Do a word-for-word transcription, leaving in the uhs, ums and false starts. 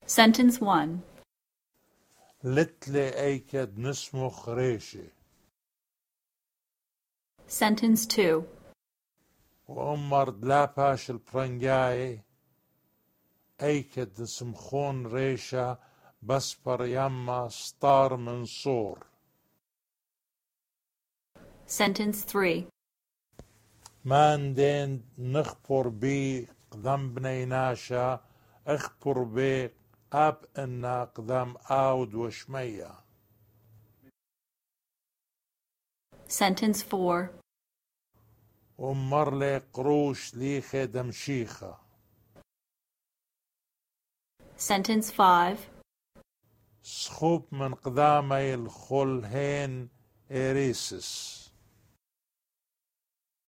Sentence one. لتلي أيكد نسمخ ريشة. Sentence two. وأمر دلاباش البرنجاي أيكد نسمخون ريشة بسبر يما ستار منصور. Sentence three. مان دين نخبر بي قدام بني ناشا اخبر بي اب انا قدام اود وشمية. Sentence four. ومر لي قروش ليخي دمشيخة. Sentence five. سخوب من قدامي الخلهين إريسس.